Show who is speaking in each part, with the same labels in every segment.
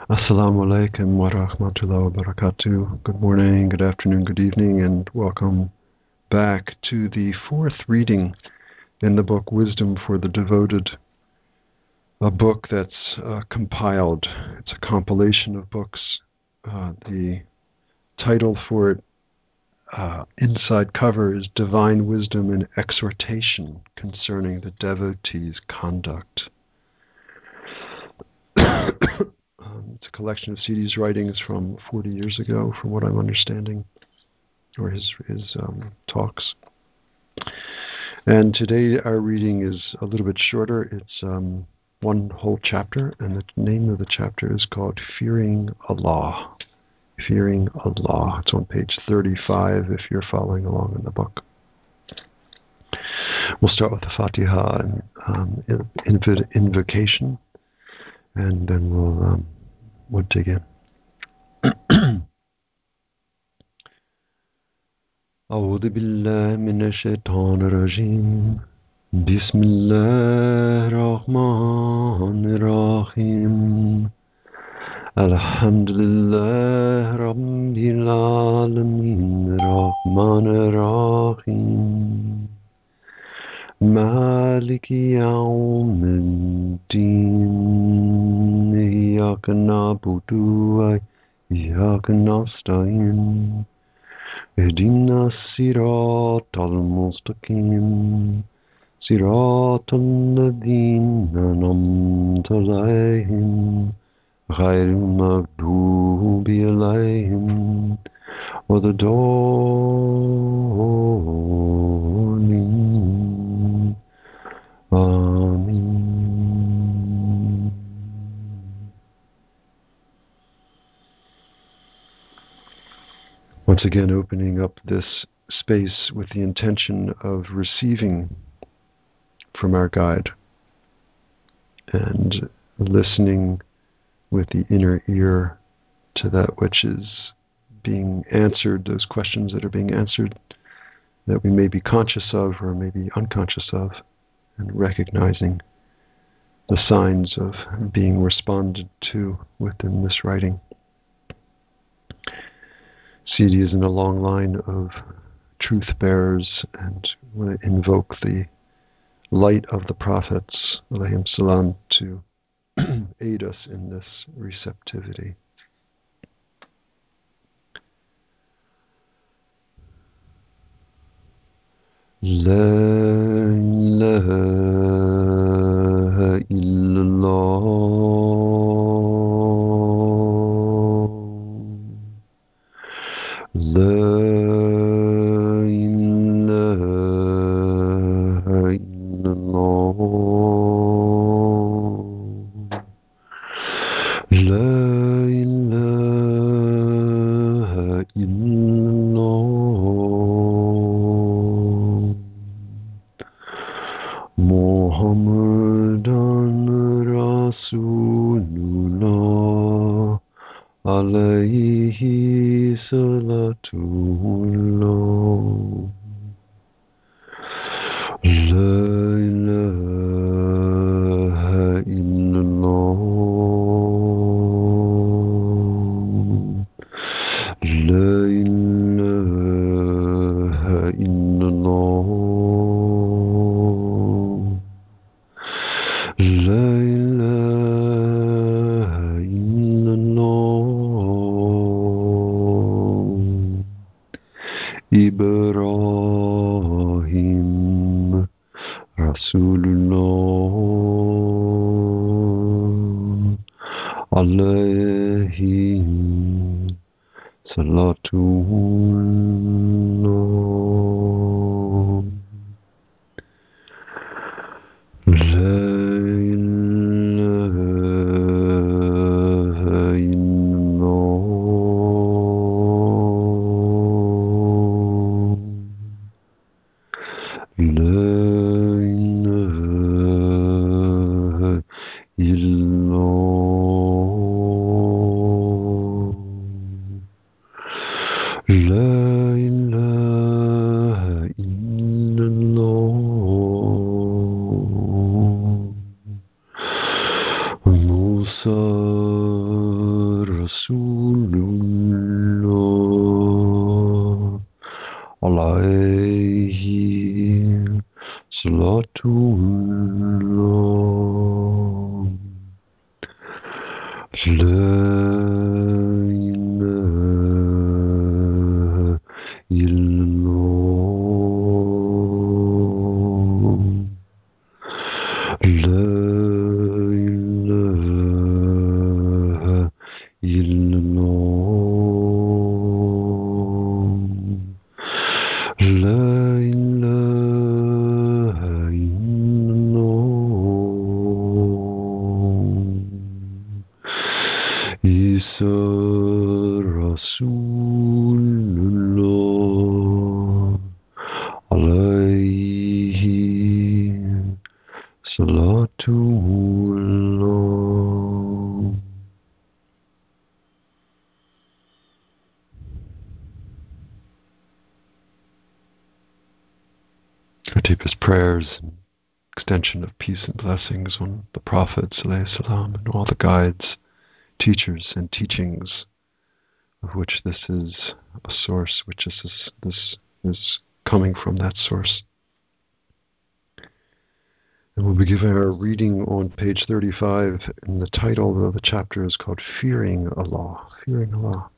Speaker 1: Assalamu alaikum wa rahmatullahi wa barakatuh. Good morning, good afternoon, good evening, and welcome back to the fourth reading in the book Wisdom for the Devoted, a book that's compiled. It's a compilation of books. The title for it, inside cover, is Divine Wisdom and Exhortation Concerning the Devotee's Conduct. It's a collection of C.D.'s writings from 40 years ago, from what I'm understanding, or his talks. And today our reading is a little bit shorter. It's one whole chapter, and the name of the chapter is called Fearing Allah. Fearing Allah. It's on page 35 if you're following along in the book. We'll start with the Fatiha and invocation, and then we'll dig in. أعوذ بالله من الشيطان الرجيم بسم الله الرحمن الرحيم الحمد لله رب العالمين الرحمن الرحيم مالك يوم الدين إياك نعبد وإياك نستعين اهدنا الصراط المستقيم صراط الذين أنعمت عليهم غير المغضوب عليهم ولا الضالين آمين. Once again, opening up this space with the intention of receiving from our guide and listening with the inner ear to that which is being answered, those questions that are being answered that we may be conscious of or may be unconscious of, and recognizing the signs of being responded to within this writing. C.D. is in a long line of truth bearers, and we invoke the light of the prophets, alayhim salam, to aid us in this receptivity. La ilaha illallah. La ilaha illallah. La ilaha illallah. Muhammadan Rasulullah alayhi salatullah. La ilaha illallah. La ilaha illallah. La ilaha illallah. Ibrahim Rasulullah alayhi salatullah. La ilaha illallah. La ilaha illallah. La ilaha illallah. Musa Rasulullah alayhi salatullah. La ilaha illallah. La ilaha illallah. La ilaha illallah. Isa Rasulullah alayhi salatullah. Our deepest prayers and extension of peace and blessings on the Prophet ﷺ and all the guides, teachers, and teachings of which this is a source, which this is coming from that source. And we'll be giving our reading on page 35, and the title of the chapter is called Fearing Allah. Fearing Allah.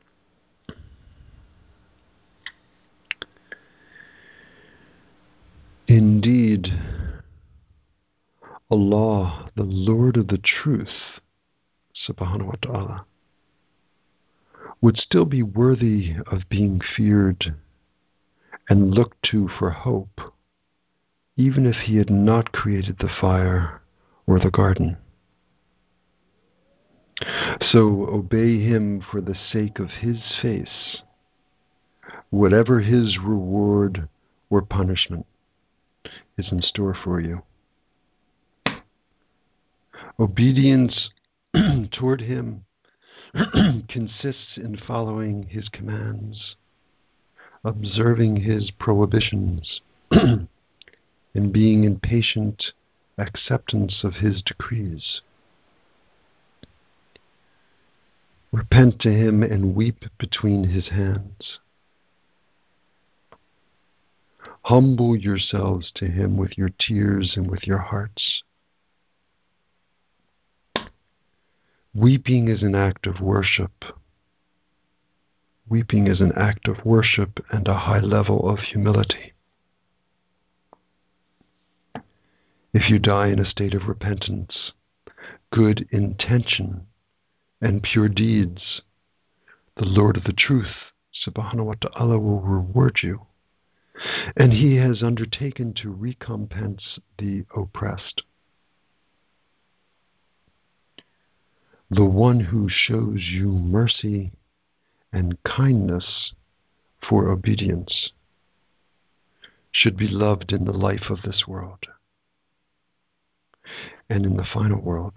Speaker 1: Indeed, Allah, the Lord of the truth, subhanahu wa ta'ala, would still be worthy of being feared and looked to for hope, even if he had not created the fire or the garden. So obey him for the sake of his face, whatever his reward or punishment is in store for you. Obedience toward him consists in following his commands, observing his prohibitions, and being in patient acceptance of his decrees. Repent to him and weep between his hands. Humble yourselves to him with your tears and with your hearts. Weeping is an act of worship. Weeping is an act of worship and a high level of humility. If you die in a state of repentance, good intention, and pure deeds, the Lord of the truth, subhanahu wa ta'ala, will reward you. And he has undertaken to recompense the oppressed. The one who shows you mercy and kindness for obedience should be loved in the life of this world and in the final world.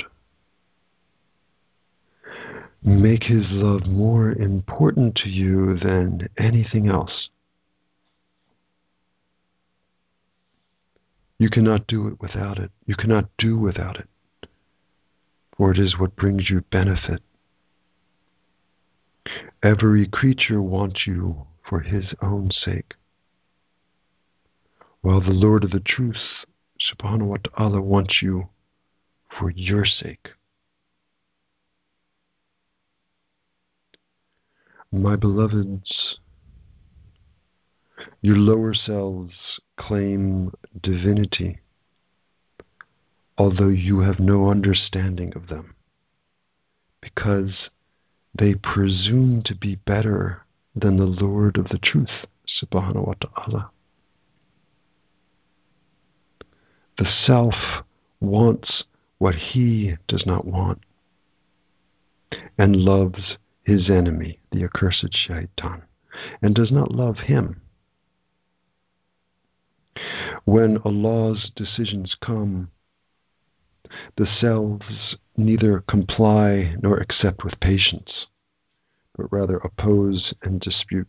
Speaker 1: Make his love more important to you than anything else. You cannot do it without it. You cannot do without it, for it is what brings you benefit. Every creature wants you for his own sake, while the Lord of the truth, subhanahu wa ta'ala, wants you for your sake. My beloveds, your lower selves claim divinity, although you have no understanding of them, because they presume to be better than the Lord of the truth, subhanahu wa ta'ala. The self wants what he does not want, and loves his enemy, the accursed shaitan, and does not love him. When Allah's decisions come, the selves neither comply nor accept with patience, but rather oppose and dispute.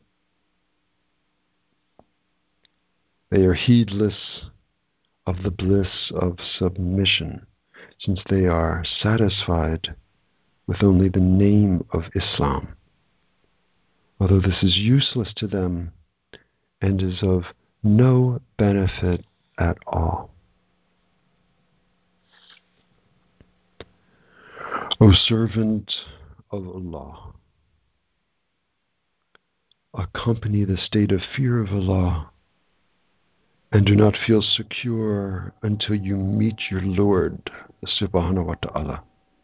Speaker 1: They are heedless of the bliss of submission, since they are satisfied with only the name of Islam, although this is useless to them and is of no benefit at all. O servant of Allah, accompany the state of fear of Allah and do not feel secure until you meet your Lord subhanahu wa ta'ala.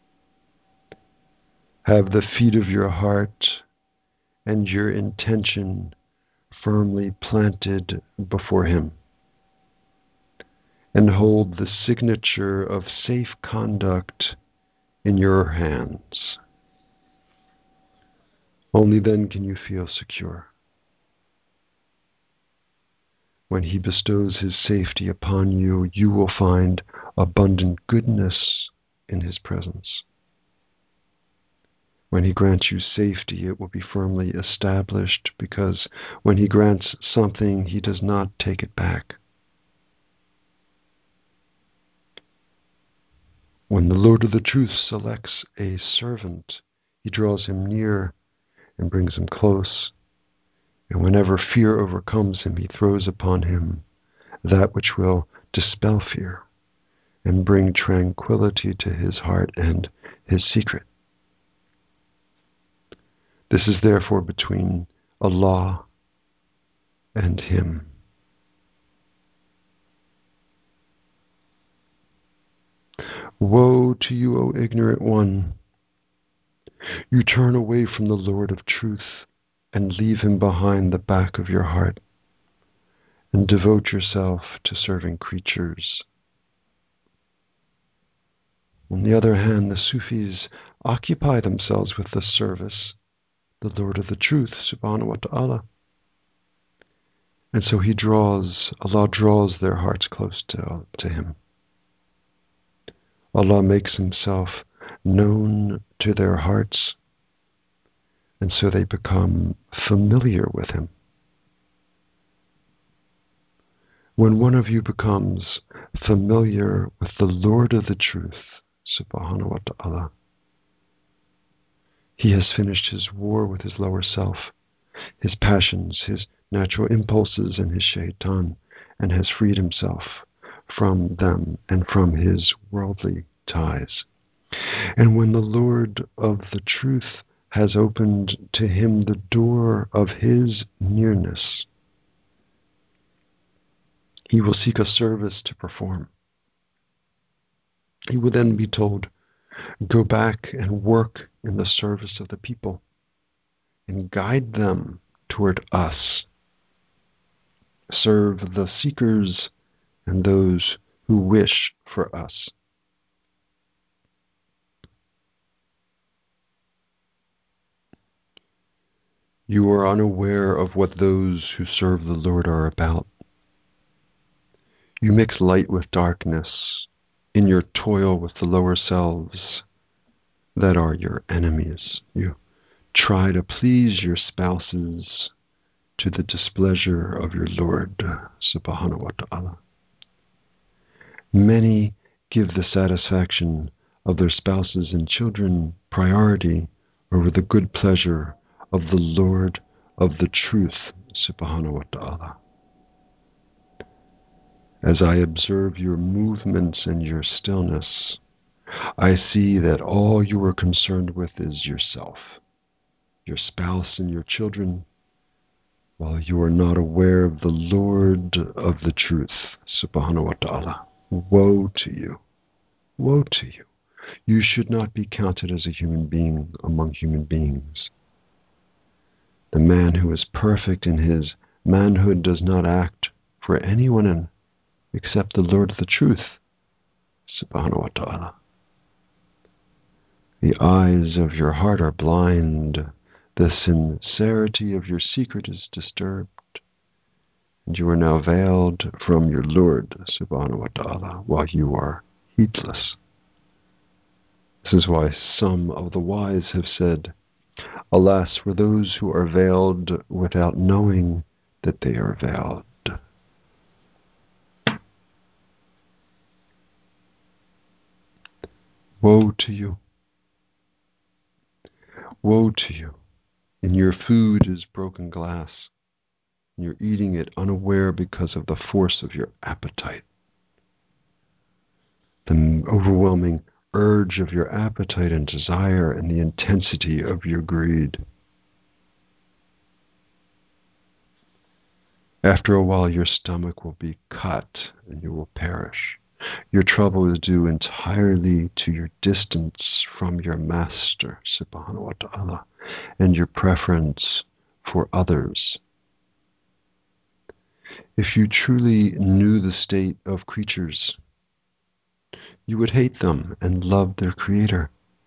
Speaker 1: Have the feet of your heart and your intention firmly planted before Him, and hold the signature of safe conduct in your hands. Only then can you feel secure. When He bestows His safety upon you, you will find abundant goodness in His presence. When He grants you safety, it will be firmly established, because when He grants something, He does not take it back. When the Lord of the Truth selects a servant, He draws him near and brings him close. And whenever fear overcomes him, He throws upon him that which will dispel fear and bring tranquility to his heart and his secret. This is therefore between Allah and Him. Woe to you, O ignorant one! You turn away from the Lord of Truth and leave Him behind the back of your heart, and devote yourself to serving creatures. On the other hand, the Sufis occupy themselves with the service, the Lord of the Truth, subhanahu wa ta'ala. And so Allah draws their hearts close to Him. Allah makes Himself known to their hearts, and so they become familiar with Him. When one of you becomes familiar with the Lord of the Truth, subhanahu wa ta'ala, he has finished his war with his lower self, his passions, his natural impulses, and his shaitan, and has freed himself from them and from his worldly ties. And when the Lord of the Truth has opened to him the door of His nearness, he will seek a service to perform. He will then be told, go back and work in the service of the people and guide them toward us. Serve the seekers and those who wish for us. You are unaware of what those who serve the Lord are about. You mix light with darkness in your toil with the lower selves that are your enemies. You try to please your spouses to the displeasure of your Lord, subhanahu wa ta'ala. Many give the satisfaction of their spouses and children priority over the good pleasure of the Lord of the Truth, subhanahu wa ta'ala. As I observe your movements and your stillness, I see that all you are concerned with is yourself, your spouse, and your children, while you are not aware of the Lord of the Truth, subhanahu wa ta'ala. Woe to you! Woe to you! You should not be counted as a human being among human beings. The man who is perfect in his manhood does not act for anyone except the Lord of the Truth, subhanahu wa ta'ala. The eyes of your heart are blind. The sincerity of your secret is disturbed. And you are now veiled from your Lord, subhanahu wa ta'ala, while you are heedless. This is why some of the wise have said, alas for those who are veiled without knowing that they are veiled. Woe to you! Woe to you! In your food is broken glass, and you're eating it unaware because of the force of your appetite. The overwhelming urge of your appetite and desire and the intensity of your greed. After a while, your stomach will be cut and you will perish. Your trouble is due entirely to your distance from your Master, subhanahu wa ta'ala, and your preference for others. If you truly knew the state of creatures, you would hate them and love their Creator.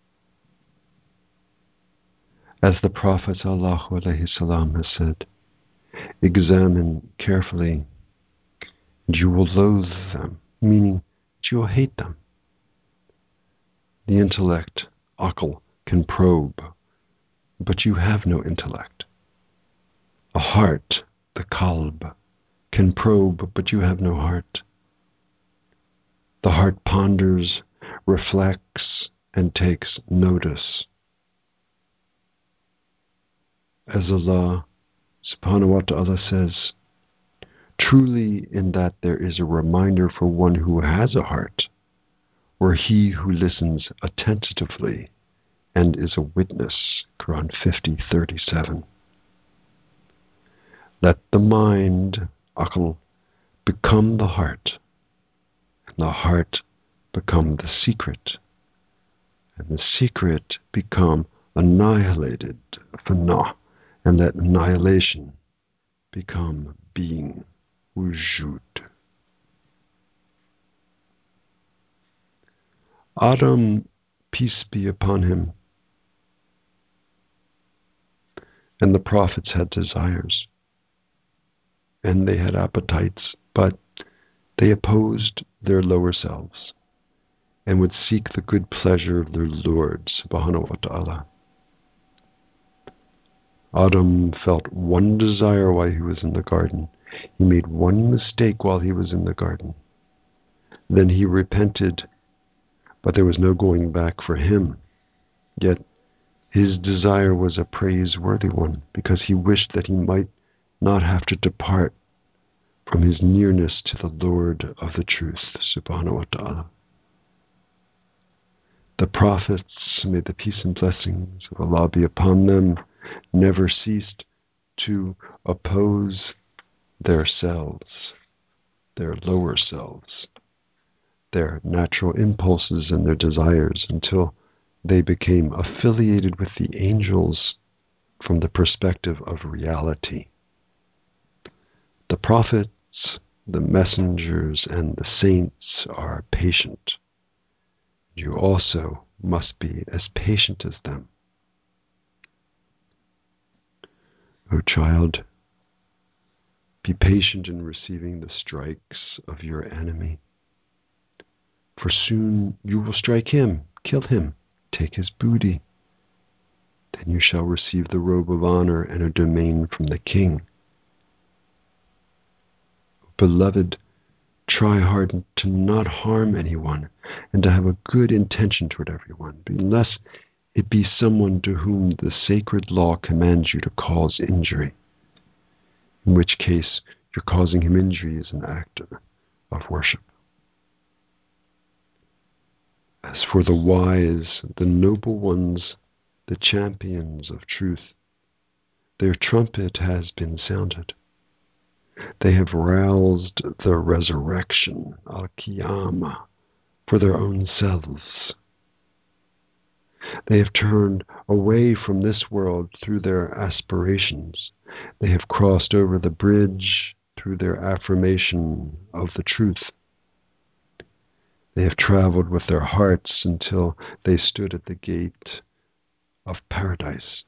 Speaker 1: As the Prophet ﷺ has said, examine carefully and you will loathe them, meaning that you will hate them. The intellect, aql, can probe, but you have no intellect. A heart, the qalb, can probe, but you have no heart. The heart ponders, reflects, and takes notice. As Allah subhanahu wa ta'ala says, truly in that there is a reminder for one who has a heart, or he who listens attentively and is a witness. Quran 50:37. Let the mind, aql, become the heart, and the heart become the secret, and the secret become annihilated, fana, and that annihilation become being, wujud. Adam, peace be upon him, and the prophets had desires, and they had appetites, but they opposed their lower selves and would seek the good pleasure of their Lord, subhanahu wa ta'ala. Adam felt one desire while he was in the garden. He made one mistake while he was in the garden. Then he repented, but there was no going back for him. Yet his desire was a praiseworthy one, because he wished that he might not have to depart from his nearness to the Lord of the truth, subhanahu wa ta'ala. The prophets, may the peace and blessings of Allah be upon them, never ceased to oppose their selves, their lower selves, their natural impulses and their desires, until they became affiliated with the angels from the perspective of reality. The prophets, the messengers, and the saints are patient. You also must be as patient as them. O child, be patient in receiving the strikes of your enemy, for soon you will strike him, kill him, take his booty. Then you shall receive the robe of honor and a domain from the king. Beloved, try hard to not harm anyone and to have a good intention toward everyone, unless it be someone to whom the sacred law commands you to cause injury, in which case your causing him injury is an act of worship. As for the wise, the noble ones, the champions of truth, their trumpet has been sounded. They have roused the resurrection, al-Qiyamah, for their own selves. They have turned away from this world through their aspirations. They have crossed over the bridge through their affirmation of the truth. They have traveled with their hearts until they stood at the gate of paradise.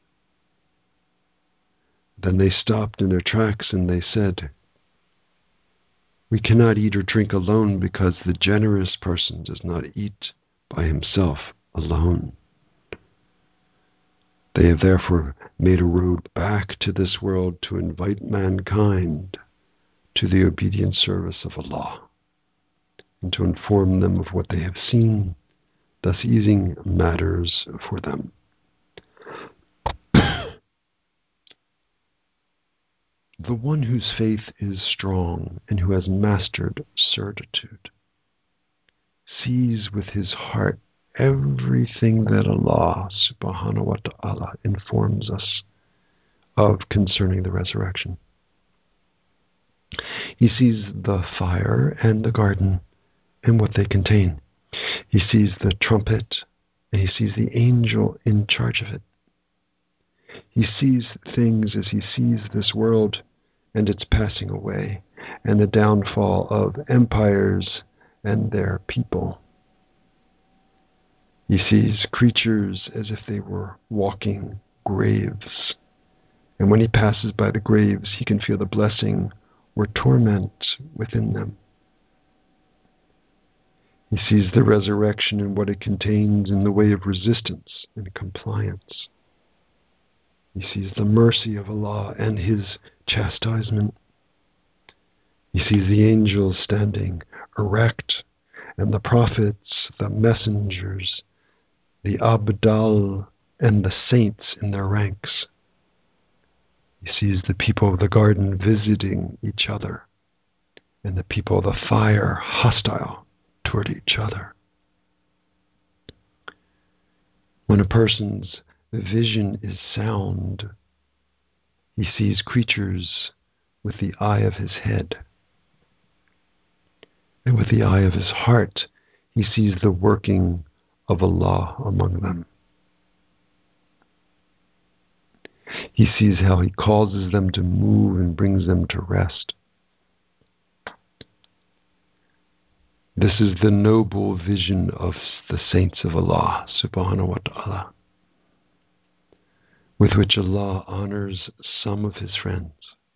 Speaker 1: Then they stopped in their tracks and they said, "We cannot eat or drink alone, because the generous person does not eat by himself alone." They have therefore made a road back to this world to invite mankind to the obedient service of Allah, and to inform them of what they have seen, thus easing matters for them. the one whose faith is strong and who has mastered certitude sees with his heart everything that Allah subhanahu wa ta'ala informs us of concerning the resurrection. He sees the fire and the garden and what they contain. He sees the trumpet and he sees the angel in charge of it. He sees things as he sees this world and its passing away and the downfall of empires and their people. He sees creatures as if they were walking graves. And when he passes by the graves, he can feel the blessing or torment within them. He sees the resurrection and what it contains in the way of resistance and compliance. He sees the mercy of Allah and His chastisement. He sees the angels standing erect, and the prophets, the messengers, the Abdal, and the saints in their ranks. He sees the people of the garden visiting each other, and the people of the fire hostile toward each other. When a person's vision is sound, he sees creatures with the eye of his head. And with the eye of his heart, he sees the working of Allah among them. He sees how He causes them to move and brings them to rest. This is the noble vision of the saints of Allah subhanahu wa ta'ala, with which Allah honors some of His friends.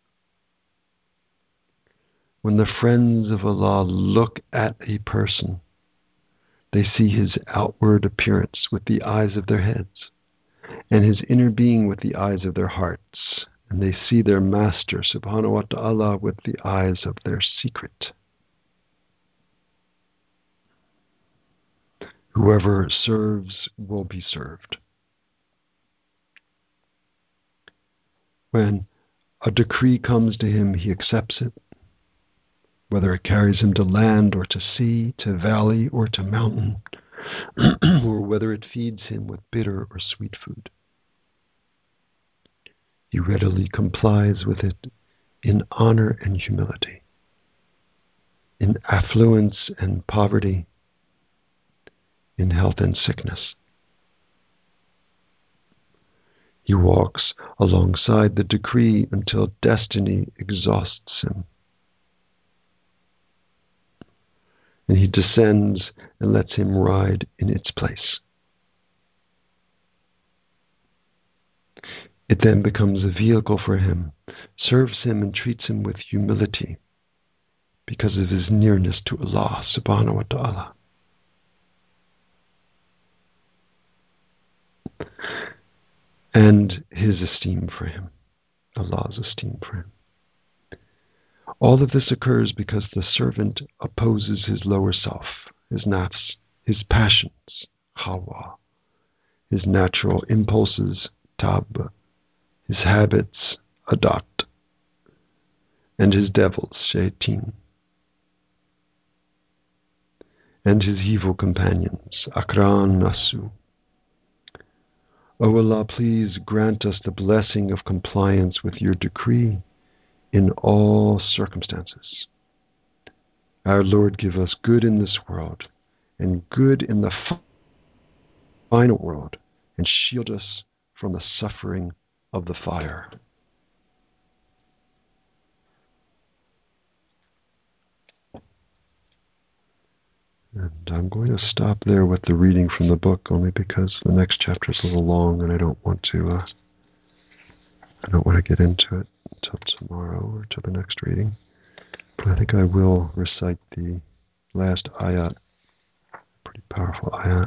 Speaker 1: When the friends of Allah look at a person, they see his outward appearance with the eyes of their heads, and his inner being with the eyes of their hearts, and they see their Master subhanahu wa ta'ala with the eyes of their secret. Whoever serves will be served. When a decree comes to him, he accepts it, whether it carries him to land or to sea, to valley or to mountain, or whether it feeds him with bitter or sweet food. He readily complies with it in honor and humility, in affluence and poverty, in health and sickness. He walks alongside the decree until destiny exhausts him. And he descends and lets him ride in its place. It then becomes a vehicle for him, serves him and treats him with humility because of his nearness to Allah subhanahu wa ta'ala. And his esteem for him, Allah's esteem for him. All of this occurs because the servant opposes his lower self, his nafs, his passions, hawa, his natural impulses, tab, his habits, adat, and his devils, shaitan, and his evil companions, akran nasu. O Allah, please grant us the blessing of compliance with your decree in all circumstances. Our Lord, give us good in this world and good in the final world, and shield us from the suffering of the fire. And I'm going to stop there with the reading from the book, only because the next chapter is a little long, and I don't want to get into it until tomorrow or to the next reading. But I think I will recite the last ayat, pretty powerful ayat.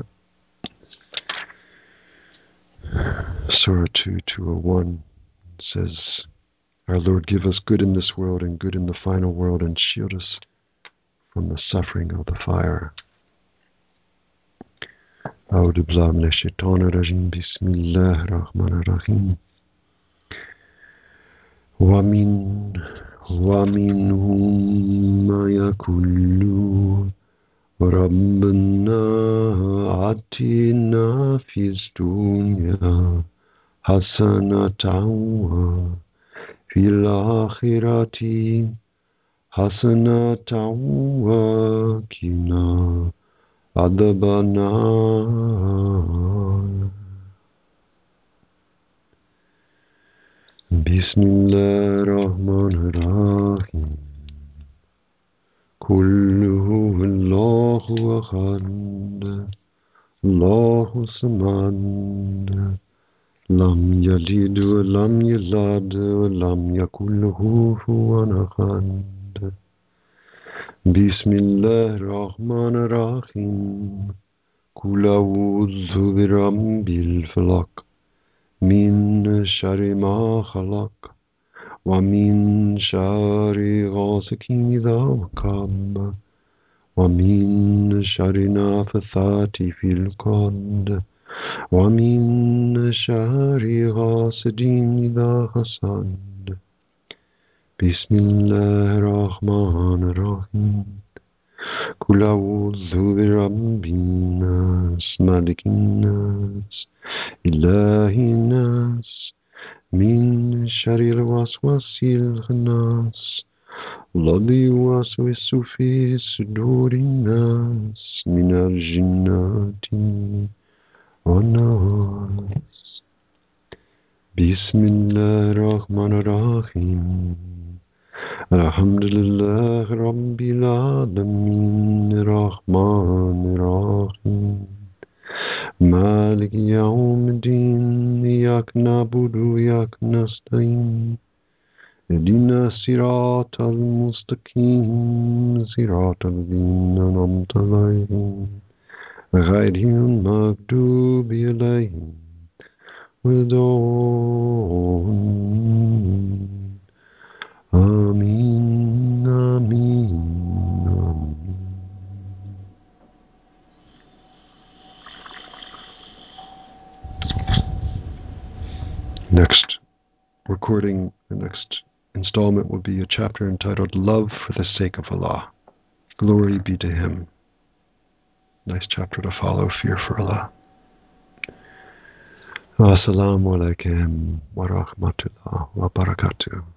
Speaker 1: Surah 2:201 says, Our Lord, give us good in this world and good in the final world, and shield us from the suffering of the fire. أعوذ بالله من الشيطان الرجيم بسم الله الرحمن الرحيم ومنهم ما يقول ربنا آتنا في الدنيا حسنة وفي الآخرة حسنة وقنا عذاب النار. بسم الله الرحمن الرحيم. قل هو الله أحد الله الصمد لم يلد ولم يولد ولم يكن له كفوا أحد. بسم الله الرحمن الرحيم. قل أعوذ برب الفلق من شر ما خلق ومن شر غاسق إذا وقب ومن شر النفاثات في العقد ومن شر حاسد إذا حسد. بسم الله الرحمن الرحيم. قل أعوذ برب الناس ملك الناس إله الناس من شر الوسواس الخناس الذي يوسوس في صدور الناس من الجنة والناس. بسم الله الرحمن الرحيم. الحمد لله رب العالمين الرحمن الرحيم مالك يوم الدين إياك نعبد وإياك نستعين اهدنا الصراط المستقيم صراط الذين أنعمت عليهم غير المغضوب عليهم ولا الضالين. آمين آمين آمين. Next recording, the next installment will be a chapter entitled Love for the Sake of Allah. Glory be to Him. Nice chapter to follow, Fear for Allah. Assalamu alaikum wa rahmatullah wa barakatuh.